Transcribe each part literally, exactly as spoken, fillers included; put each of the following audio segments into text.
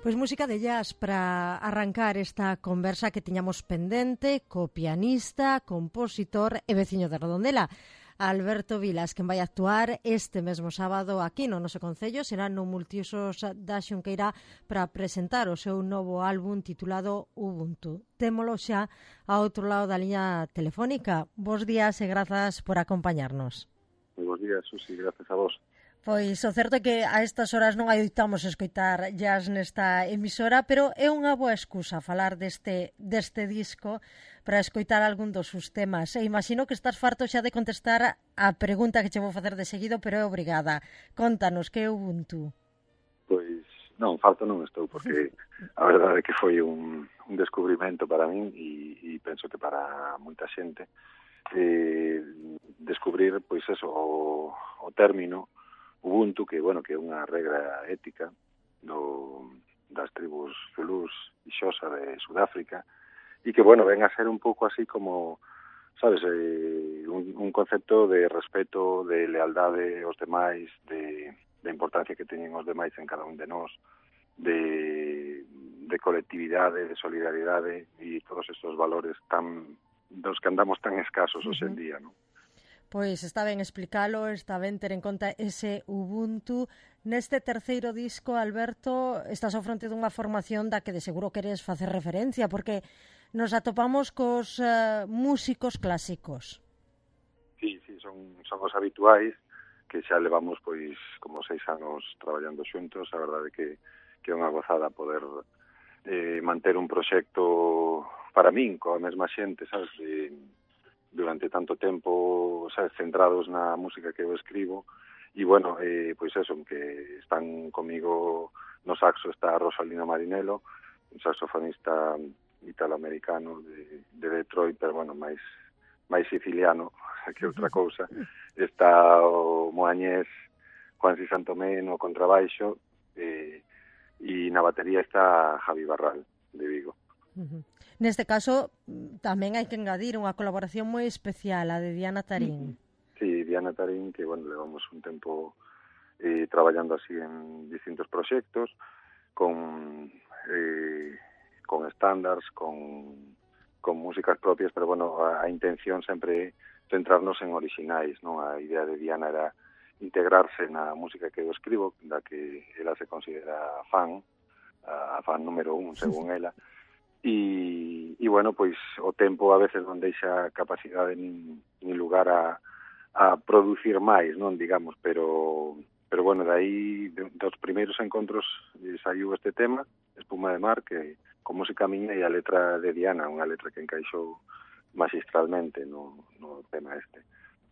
Pois música de jazz para arrancar esta conversa que tiñamos pendente co pianista, compositor e veciño de Redondela, Alberto Vilas, quen vai actuar este mesmo sábado aquí no noso concello, será no Multiusos da Xunqueira para presentar o seu novo álbum titulado Ubuntu. Témolo xa a outro lado da liña telefónica. Bos días e grazas por acompañarnos. Moi bons días, Susi, gracias a vos. Pois o certo é que a estas horas non adoitamos escoitar jazz nesta emisora, pero é unha boa excusa falar deste, deste disco para escoitar algún dos seus temas. E imagino que estás farto xa de contestar a pregunta que che vou facer de seguido, pero é obrigada. Contanos, que é Ubuntu? Pois non, farto non estou, porque a verdade é que foi un, un descubrimento para min e, e penso que para moita xente eh, descubrir, pois eso, o, o término Ubuntu, que, bueno, que é unha regra ética do, das tribus Zulús e Xhosa de Sudáfrica, e que, bueno, ven a ser un pouco así como, sabes, eh, un, un concepto de respeto, de lealdade aos demais, de, de importancia que teñen os demais en cada un de nós, de, de colectividade, de solidaridade e todos estes valores tan dos que andamos tan escasos uh-huh. hoxe en día, non? Pois está ben explicalo, está ben ter en conta ese Ubuntu. Neste terceiro disco, Alberto, estás ao fronte dunha formación da que de seguro queres facer referencia, porque nos atopamos cos uh, músicos clásicos. Sí, sí, son, son os habituais, que xa levamos pois como seis anos traballando xuntos. A verdade que, que é unha gozada poder eh, manter un proxecto para min, coa mesma xente, sabes, de, durante tanto tempo, sabes, centrados na música que eu escribo. E, bueno, eh, pois eso, que están comigo no saxo está Rosalina Marinello, un saxofonista italoamericano de, de Detroit, pero, bueno, máis máis siciliano que outra cousa. Está o moañés Juansi Santomé no contrabaixo, eh, e na batería está Javi Barral, de Vigo. Uh-huh. Neste caso, tamén hai que engadir unha colaboración moi especial, a de Diana Tarín. Sí, Diana Tarín, que, bueno, levamos un tempo eh, traballando así en distintos proxectos, con eh, con estándares, con, con músicas propias, pero, bueno, a, a intención sempre é centrarnos en orixinais, non? A idea de Diana era integrarse na música que eu escribo, da que ela se considera fan, a fan número un, según ela. E, e, bueno, pois o tempo a veces non deixa capacidade nin, nin lugar a, a producir máis, non, digamos, pero, pero bueno, de aí, de, dos primeiros encontros eh, saiu este tema, Espuma de Mar, que con música miña e a letra de Diana, unha letra que encaixou magistralmente no, no tema este.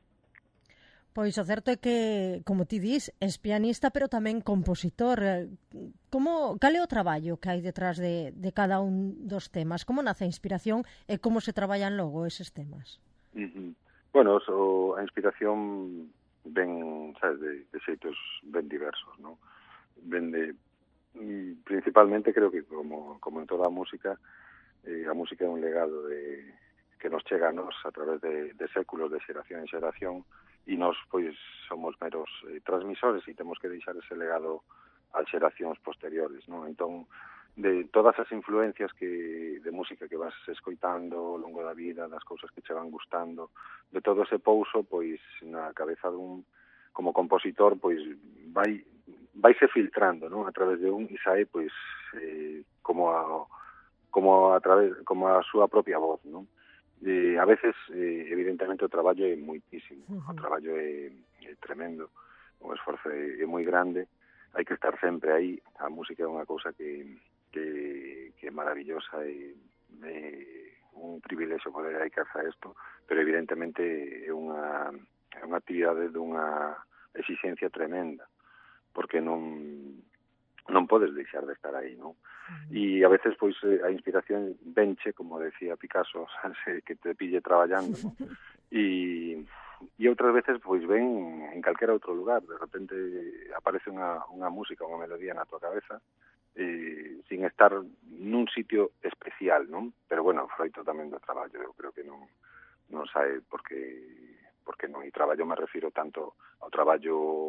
Pois o certo é que, como ti dis, és pianista, pero tamén compositor. Como, cal é o traballo que hai detrás de, de cada un dos temas? Como nace a inspiración e como se traballan logo eses temas? Uh-huh. Bueno, so, a inspiración ven, sabes, de, de xeitos ben diversos, non? Ven de, principalmente, creo que como, como en toda a música, eh, a música é un legado de, que nos chega a nos a través de, de séculos, de xeración en xeración, e nós, pois, somos meros eh, transmisores e temos que deixar ese legado ás xeracións posteriores, non? Entón, de todas as influencias que de música que vas escoitando ao longo da vida, das cousas que che van gustando, de todo ese pouso, pois, na cabeza dun, como compositor, pois, vai vaise filtrando, non? A través de un, e sae, pois, eh, como a como a través como a súa propia voz, non? Eh, a veces, eh, evidentemente, o traballo é moitísimo, uh-huh. o traballo é, é tremendo, o esforzo é, é moi grande, hai que estar sempre aí. A música é unha cousa que, que, que é maravillosa e é un privilexio poder dedicarse a isto, pero evidentemente é unha, é unha actividade dunha exigencia tremenda, porque non non podes deixar de estar aí, non? Uh-huh. E a veces, pois, a inspiración venche, como decía Picasso, que te pille traballando, non? E, e outras veces, pois, ven en calquera outro lugar. De repente aparece unha, unha música, unha melodía na tua cabeza, eh, sin estar nun sitio especial, non? Pero, bueno, froito tamén do traballo. Eu creo que non, non sae porque, porque non. E traballo me refiro tanto ao traballo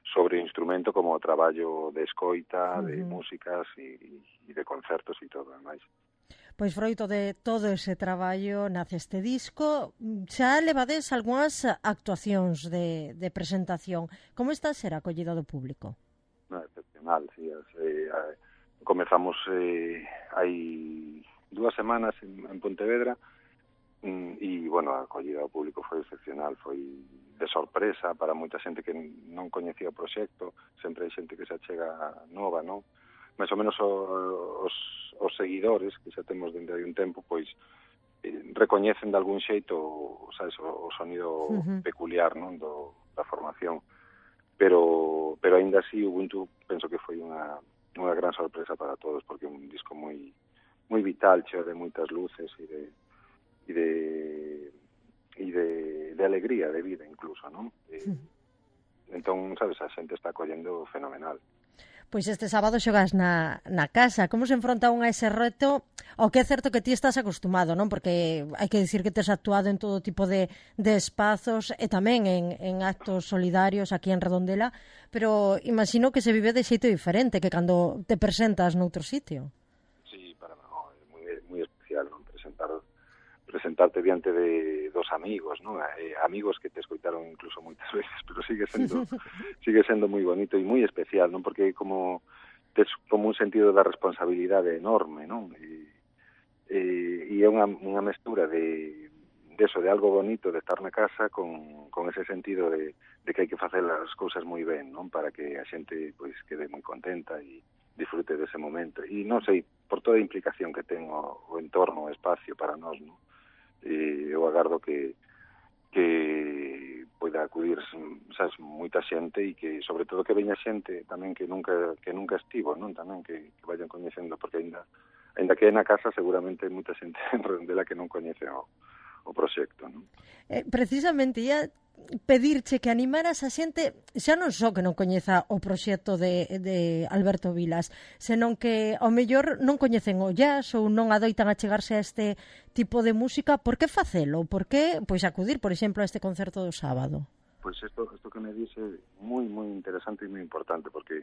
sobre o instrumento como o traballo de escoita, Uh-huh. de músicas e, e de concertos e todo, máis. Pois froito de todo ese traballo nace este disco. Xa levades algunhas actuacións de, de presentación. Como está a ser a acollida do público? No, excepcional, sí. Eh, eh, comezamos eh, hai dúas semanas en, en Pontevedra e, bueno, a acollida do público foi excepcional, foi de sorpresa para moita xente que non coñecía o proxecto, sempre hai xente que se achega nova, non? Mais ou menos o, os, os seguidores que xa temos dende hai un tempo, pois eh, recoñecen de algún xeito, sabes, o, o sonido uh-huh. peculiar, non, do, da formación. Pero pero aínda así Ubuntu penso que foi unha unha gran sorpresa para todos, porque é un disco moi moi vital, cheo de moitas luces e de e de e de, de alegría, de vida incluso, non? E, entón, sabes, a xente está collendo fenomenal. Pois este sábado xogas na, na casa. Como se enfronta un a ese reto? O que é certo que ti estás acostumado, non? Porque hai que dicir que tes actuado en todo tipo de, de espazos e tamén en, en actos solidarios aquí en Redondela, pero imagino que se vive de xeito diferente que cando te presentas noutro sitio. Sí, para mí no, é moi, moi especial, non? Presentar presentarte diante de dos amigos, non? Eh, amigos que te escoitaron incluso moitas veces, pero sigue sendo sigue sendo moi bonito e moi especial, non? Porque como tes como un sentido da responsabilidade enorme, non? E, e, e é unha, unha mestura de, de eso, de algo bonito de estar na casa con, con ese sentido de, de que hai que facer as cousas moi ben, non? Para que a xente pois quede moi contenta e disfrute dese momento. E non sei, por toda a implicación que ten o, o entorno, o espacio para nós, non? E eu agardo que que poida acudir, sabes, moita xente e que, sobre todo, que veña xente tamén que nunca que nunca estivo, non? Tamén que, que vayan coñecendo, porque ainda ainda que é na casa, seguramente hai moita xente en Redondela que non coñece o, o proxecto, non? Eh, precisamente, ia pedirche que animaras a xente xa non só que non coñeza o proxecto de, de Alberto Vilas, senón que ao mellor non coñecen o jazz ou non adoitan a chegarse a este tipo de música. Por que facelo? Por que pois acudir, por exemplo, a este concerto do sábado? Pois isto, isto que me dice é moi, moi interesante e moi importante, porque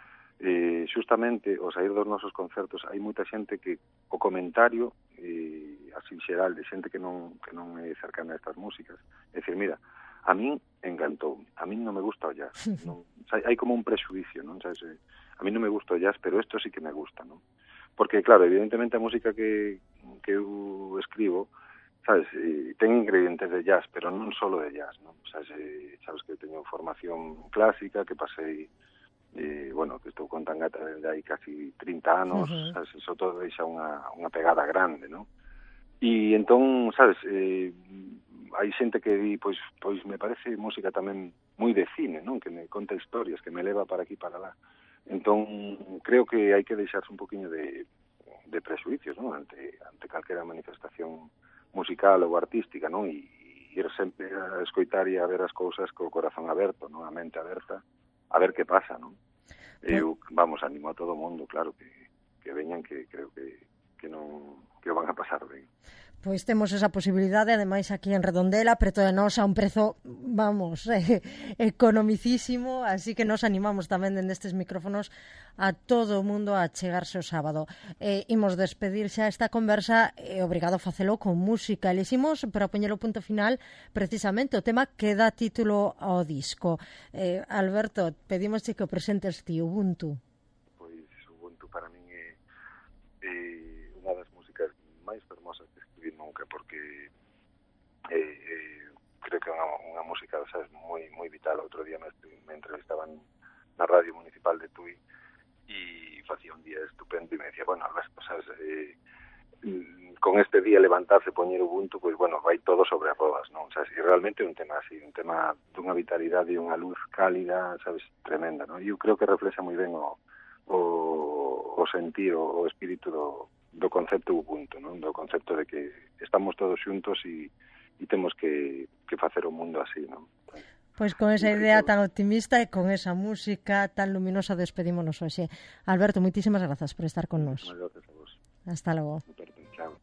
eh, xustamente ao sair dos nosos concertos hai moita xente que o comentario eh, así xeral de xente que non, que non é cercana a estas músicas, é dicir, mira, a min encantou, a min non me gusta o jazz, non, hai como un prexuicio, non? Sabes, a min non me gusta o jazz, pero isto sí que me gusta, non? Porque, claro, evidentemente a música que, que eu escribo, sabes, eh, ten ingredientes de jazz, pero non solo de jazz, non? Sabes, eh, sabes que teño formación clásica, que pasei, eh, bueno, que estou con tangata desde hai casi trinta anos, uh-huh. Sabes, eso todo deixa unha, unha pegada grande, non? E entón, sabes, eh, hai xente que di, pois, pois me parece música tamén moi de cine, non? Que me conta historias, que me leva para aquí para lá. Entón, creo que hai que deixarse un poquinho de, de prejuicios, non? Ante, ante calquera manifestación musical ou artística, non? E, e ir sempre a escoitar e a ver as cousas co corazón aberto, non? A mente aberta, a ver que pasa, non? Eu, vamos, animo a todo o mundo, claro, que, que veñan, que creo que, que non que o van a pasar ben. Pois temos esa posibilidade, ademais aquí en Redondela, preto de nós a un prezo, vamos, eh, economicísimo, así que nos animamos tamén dende estes micrófonos a todo o mundo a chegarse o sábado. Eh, imos despedir xa esta conversa, e eh, obrigado a facelo con música. Eliximos para poñer o punto final precisamente o tema que dá título ao disco. Eh, Alberto, pedimos que o presentes ti, Ubuntu. Pois Ubuntu para min é, é unha das músicas máis fermosas que escribí nunca, porque eh, eh, creo que é unha, unha música, sabes, moi moi vital. Outro día me, me entrevistaban na radio municipal de Tui e facía un día estupendo e me decía, bueno, sabes, eh, con este día levantarse e poñer Ubuntu, pois, bueno, vai todo sobre as rodas, non? Sabes, e realmente é un tema así, un tema dunha vitalidade e unha luz cálida, sabes, tremenda, non? E eu creo que reflexa moi ben o, o, o sentir, o, o espírito do do concepto Ubuntu, non? Do concepto de que estamos todos xuntos e, e temos que, que facer o mundo así, non? Pois con esa idea tan optimista e con esa música tan luminosa despedímonos hoxe. Alberto, moitísimas grazas por estar con nós. Moitísimas grazas a vos. Hasta logo. Chao.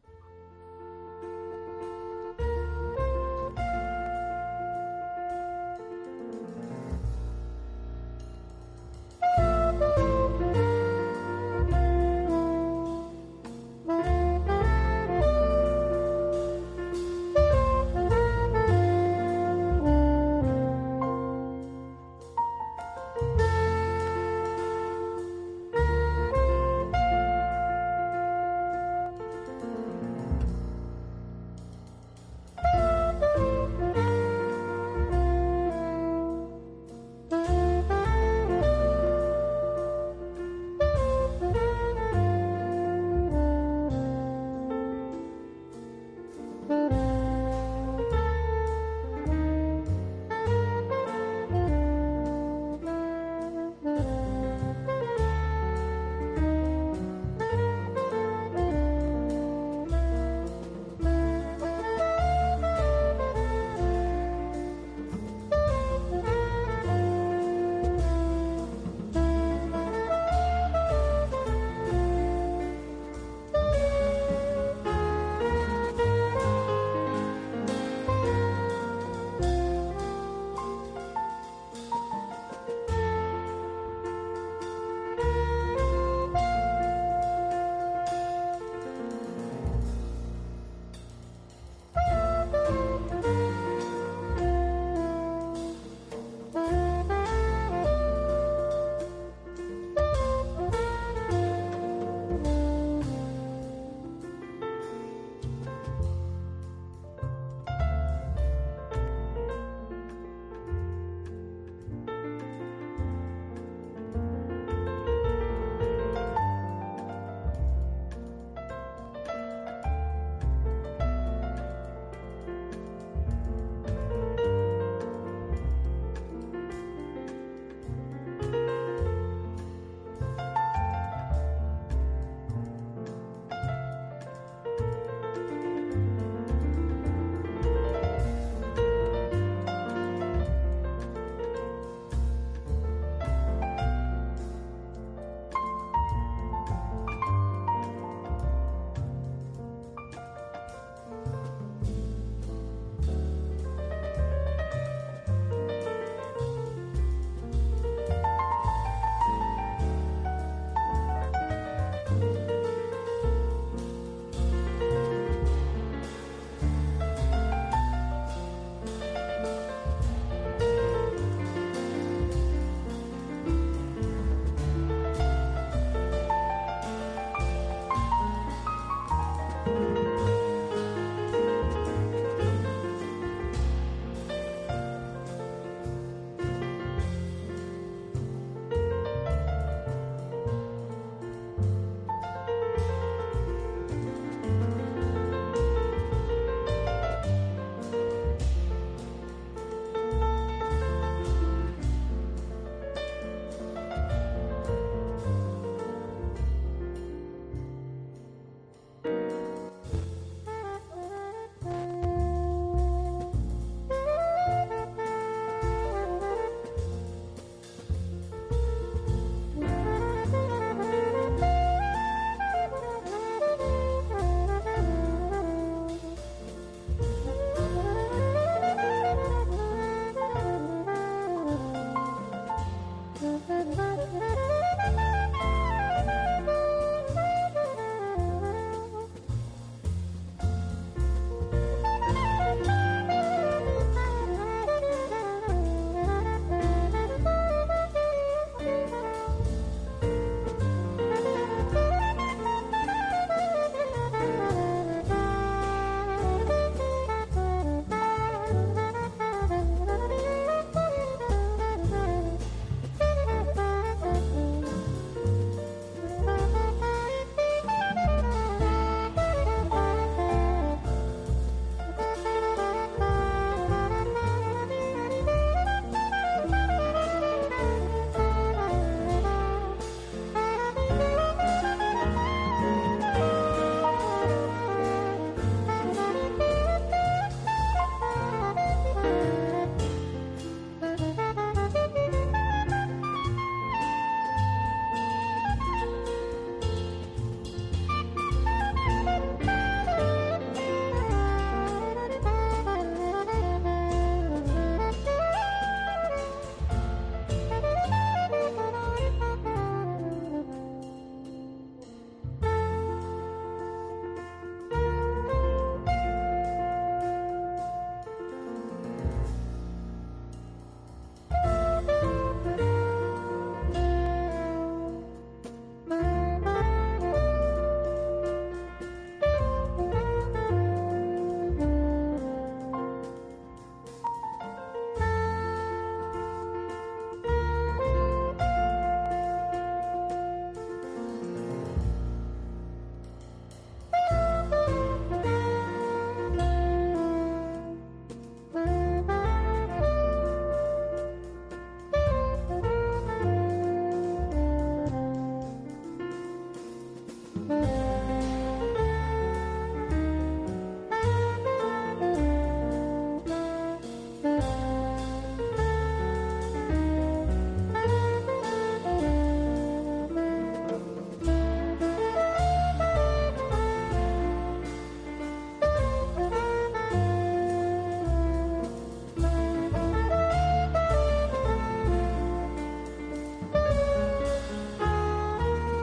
Música